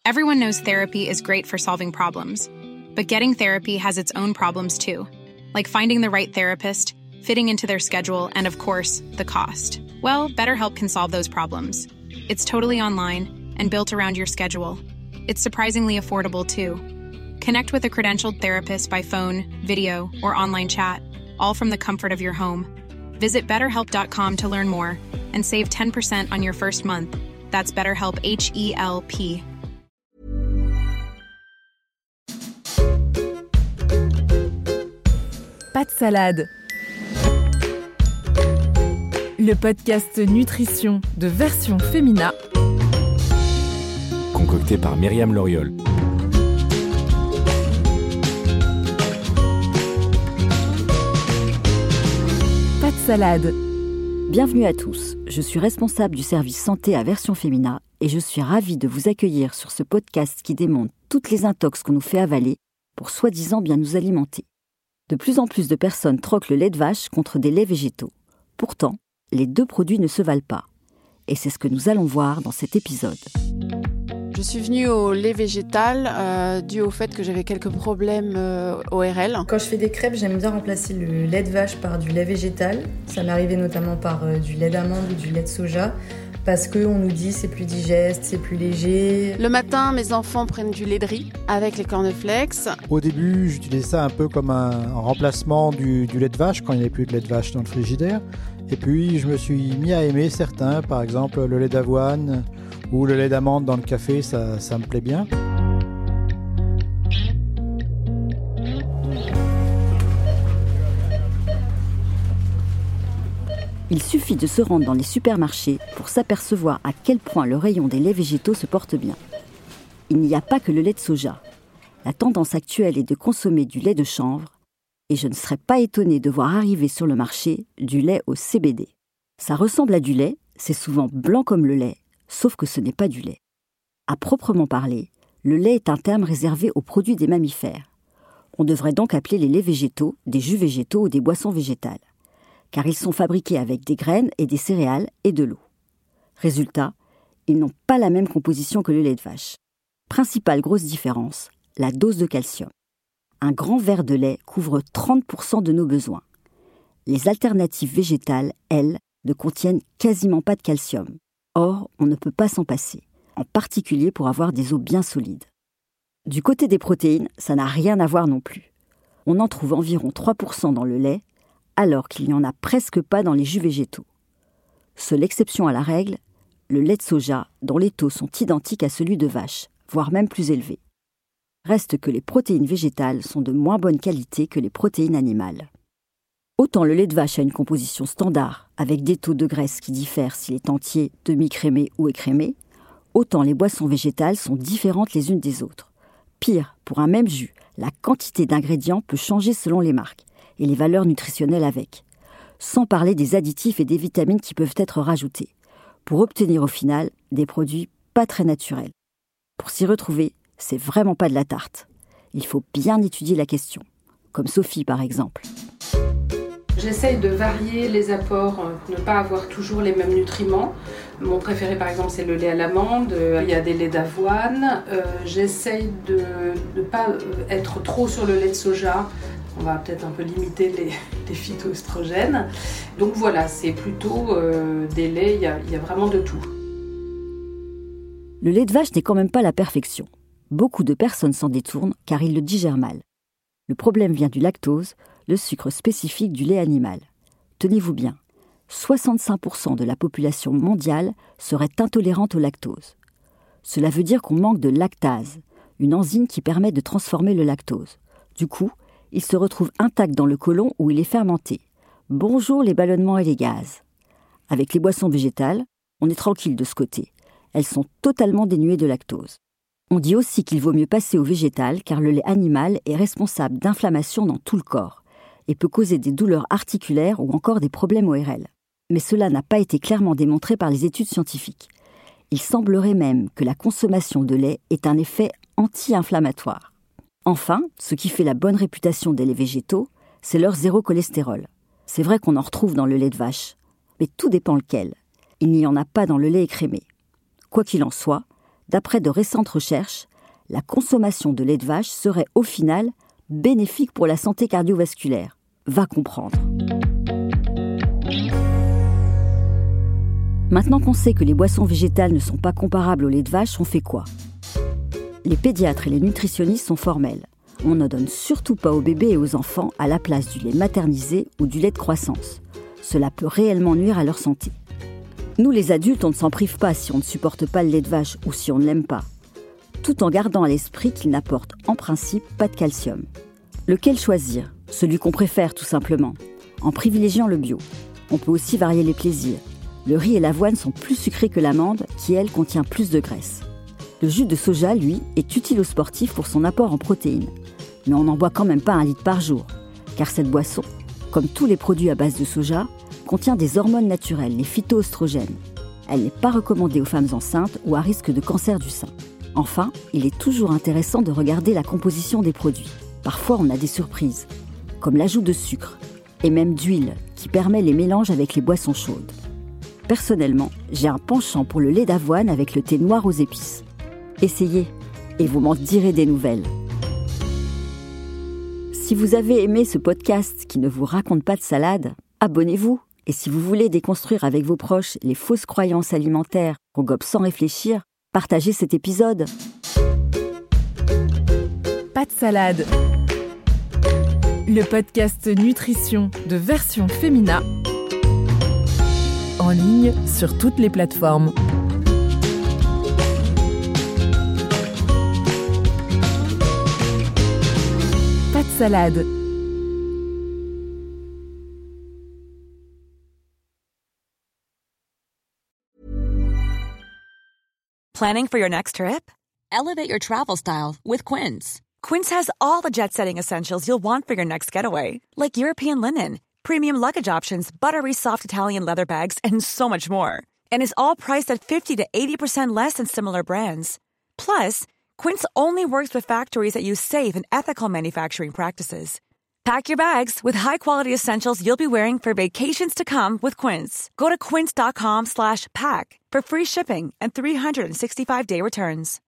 Everyone knows therapy is great for solving problems, but getting therapy has its own problems too, like finding the right therapist, fitting into their schedule, and of course, the cost. Well, BetterHelp can solve those problems. It's totally online and built around your schedule. It's surprisingly affordable too. Connect with a credentialed therapist by phone, video, or online chat, all from the comfort of your home. Visit BetterHelp.com to learn more and save 10% on your first month. That's BetterHelp, H-E-L-P. Pas de salade. Le podcast Nutrition de Version Femina, concocté par Myriam Loriol. Pas de salade. Bienvenue à tous, je suis responsable du service santé à Version Femina et je suis ravie de vous accueillir sur ce podcast qui démonte toutes les intox qu'on nous fait avaler pour soi-disant bien nous alimenter. De plus en plus de personnes troquent le lait de vache contre des laits végétaux. Pourtant, les deux produits ne se valent pas. Et c'est ce que nous allons voir dans cet épisode. Je suis venue au lait végétal dû au fait que j'avais quelques problèmes ORL. Quand je fais des crêpes, j'aime bien remplacer le lait de vache par du lait végétal. Ça m'est arrivé notamment par du lait d'amande ou du lait de soja. Parce qu'on nous dit c'est plus digeste, c'est plus léger. Le matin, mes enfants prennent du lait de riz avec les cornflakes. Au début, j'utilisais ça un peu comme un remplacement du lait de vache quand il n'y avait plus de lait de vache dans le frigidaire. Et puis, je me suis mis à aimer certains, par exemple le lait d'avoine ou le lait d'amande dans le café, ça me plaît bien. Il suffit de se rendre dans les supermarchés pour s'apercevoir à quel point le rayon des laits végétaux se porte bien. Il n'y a pas que le lait de soja. La tendance actuelle est de consommer du lait de chanvre et je ne serais pas étonnée de voir arriver sur le marché du lait au CBD. Ça ressemble à du lait, c'est souvent blanc comme le lait, sauf que ce n'est pas du lait. À proprement parler, le lait est un terme réservé aux produits des mammifères. On devrait donc appeler les laits végétaux des jus végétaux ou des boissons végétales, car ils sont fabriqués avec des graines et des céréales et de l'eau. Résultat, ils n'ont pas la même composition que le lait de vache. Principale grosse différence, la dose de calcium. Un grand verre de lait couvre 30% de nos besoins. Les alternatives végétales, elles, ne contiennent quasiment pas de calcium. Or, on ne peut pas s'en passer, en particulier pour avoir des os bien solides. Du côté des protéines, ça n'a rien à voir non plus. On en trouve environ 3% dans le lait, alors qu'il n'y en a presque pas dans les jus végétaux. Seule exception à la règle, le lait de soja, dont les taux sont identiques à celui de vache, voire même plus élevés. Reste que les protéines végétales sont de moins bonne qualité que les protéines animales. Autant le lait de vache a une composition standard, avec des taux de graisse qui diffèrent s'il est entier, demi-crémé ou écrémé, autant les boissons végétales sont différentes les unes des autres. Pire, pour un même jus, la quantité d'ingrédients peut changer selon les marques, et les valeurs nutritionnelles avec, sans parler des additifs et des vitamines qui peuvent être rajoutés, pour obtenir au final des produits pas très naturels. Pour s'y retrouver, c'est vraiment pas de la tarte. Il faut bien étudier la question, comme Sophie par exemple. J'essaye de varier les apports, ne pas avoir toujours les mêmes nutriments. Mon préféré par exemple c'est le lait à l'amande, il y a des laits d'avoine. J'essaye de ne pas être trop sur le lait de soja. On va peut-être un peu limiter les phytoestrogènes. Donc voilà, c'est plutôt des laits, il y a vraiment de tout. Le lait de vache n'est quand même pas la perfection. Beaucoup de personnes s'en détournent car ils le digèrent mal. Le problème vient du lactose, le sucre spécifique du lait animal. Tenez-vous bien, 65% de la population mondiale serait intolérante au lactose. Cela veut dire qu'on manque de lactase, une enzyme qui permet de transformer le lactose. Du coup, il se retrouve intact dans le côlon où il est fermenté. Bonjour les ballonnements et les gaz. Avec les boissons végétales, on est tranquille de ce côté. Elles sont totalement dénuées de lactose. On dit aussi qu'il vaut mieux passer au végétal car le lait animal est responsable d'inflammations dans tout le corps et peut causer des douleurs articulaires ou encore des problèmes ORL. Mais cela n'a pas été clairement démontré par les études scientifiques. Il semblerait même que la consommation de lait ait un effet anti-inflammatoire. Enfin, ce qui fait la bonne réputation des laits végétaux, c'est leur zéro cholestérol. C'est vrai qu'on en retrouve dans le lait de vache, mais tout dépend lequel. Il n'y en a pas dans le lait écrémé. Quoi qu'il en soit, D'après de récentes recherches, la consommation de lait de vache serait au final bénéfique pour la santé cardiovasculaire. Va comprendre. Maintenant qu'on sait que les boissons végétales ne sont pas comparables au lait de vache, on fait quoi ? Les pédiatres et les nutritionnistes sont formels. On ne donne surtout pas aux bébés et aux enfants à la place du lait maternisé ou du lait de croissance. Cela peut réellement nuire à leur santé. Nous les adultes, on ne s'en prive pas si on ne supporte pas le lait de vache ou si on ne l'aime pas, tout en gardant à l'esprit qu'il n'apporte en principe pas de calcium. Lequel choisir ? Celui qu'on préfère tout simplement, en privilégiant le bio. On peut aussi varier les plaisirs. Le riz et l'avoine sont plus sucrés que l'amande, qui elle contient plus de graisse. Le jus de soja, lui, est utile aux sportifs pour son apport en protéines. Mais on n'en boit quand même pas 1 litre par jour, car cette boisson, comme tous les produits à base de soja, contient des hormones naturelles, les phytoœstrogènes. Elle n'est pas recommandée aux femmes enceintes ou à risque de cancer du sein. Enfin, il est toujours intéressant de regarder la composition des produits. Parfois, on a des surprises, comme l'ajout de sucre et même d'huile, qui permet les mélanges avec les boissons chaudes. Personnellement, j'ai un penchant pour le lait d'avoine avec le thé noir aux épices. Essayez, et vous m'en direz des nouvelles. Si vous avez aimé ce podcast qui ne vous raconte pas de salade, abonnez-vous. Et si vous voulez déconstruire avec vos proches les fausses croyances alimentaires qu'on gobe sans réfléchir, partagez cet épisode. Pas de salade. Le podcast nutrition de Version Femina. En ligne sur toutes les plateformes. Pas de salade. Planning for your next trip? Elevate your travel style with Quince. Quince has all the jet-setting essentials you'll want for your next getaway, like European linen, premium luggage options, buttery soft Italian leather bags, and so much more. And is all priced at 50 to 80% less than similar brands. Plus, Quince only works with factories that use safe and ethical manufacturing practices. Pack your bags with high-quality essentials you'll be wearing for vacations to come with Quince. Go to quince.com/pack for free shipping and 365-day returns.